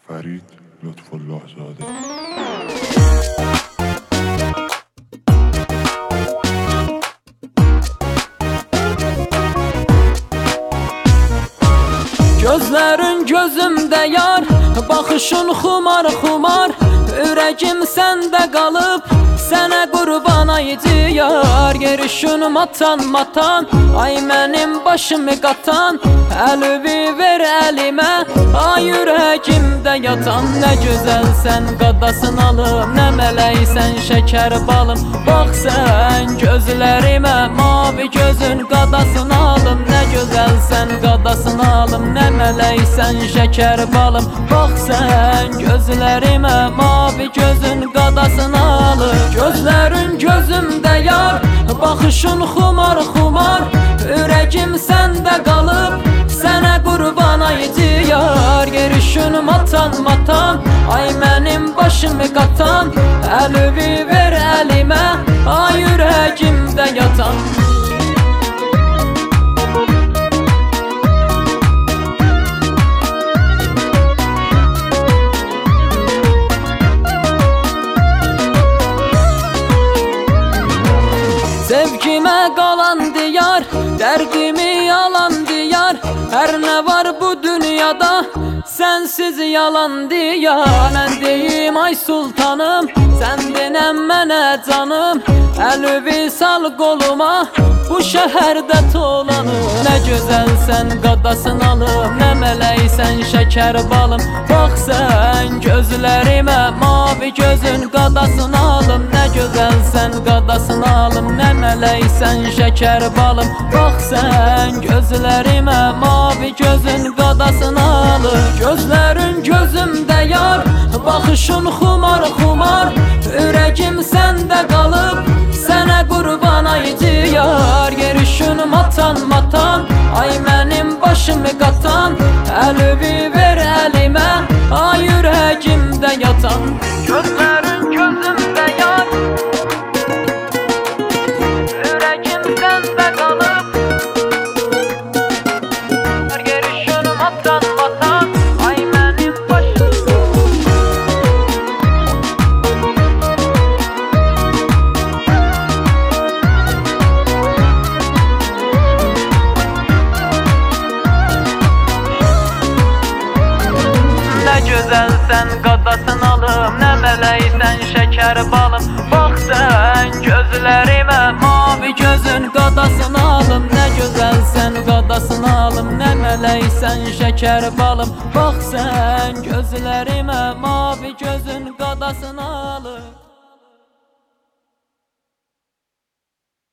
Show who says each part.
Speaker 1: فرید لطفالله زاده.
Speaker 2: Gözlərin gözümdə yar, baxışın xumar xumar, ürəkim səndə qalıb, sənə qurban ayıcı yar. Gerişin matan matan, ay mənim başımı qatan, əlüvi ver əlimə, ay ürəkimdə yatan. Nə gözəlsən qadasın alım, nə mələksən şəkər balım, bax sən gözlərimə, mavi gözün qadasın alım. Nə gözəlsən qadasın alım, nə mələksən şəkər balım, bax sən gözlərimə, mavi gözün qadasın alım. Gözlərin gözümdə yar, baxışın xumar xumar, ürəkim səndə qalıb, sənə qurban ayıcı yar. Gerişin matan matan, ay mənim başımı qatan, əlüvi ver əlimə, ay ürəkimdə yatan. Sevgimə qalan diyar, dərdimi yalan diyar, hər nə var bu dünyada sənsiz yalan diyar. Mən deyim ay sultanım, sən denəm mənə canım, əlüvi sal qoluma, bu şəhərdə tolanım. Nə gözəlsən qadasın alım, nə mələksən şəkər balım, bax sən gözlərimə, mavi gözün qadasın alım. Nə gözəlsən qadasın alım, nə mələksən şəkər balım, bax sən gözlərimə, mavi gözün qadasın alım. Gözlərin gözümdə yar, baxışın xumar xumar, ürəkim səndə qalıb, sənə qurban ayıcı yar. Gerişin matan matan, ay mənim başımı qatan, əlüvi ver əlimə, ay ürəkimdə yatan. Gözlərin gözümdə yar, ürəkim səndə qalıb, gerişin matan matan, ay mənim başım. Nə gözəlsən qadasın alım, nə mələksən şəkər balım, bax sən gözlərimə, mavi gözün qadasın alım. Nə gözəlsən qadasın alım, nə mələksən şəkər balım, bax sən gözlərimə, mavi gözün qadasın alım.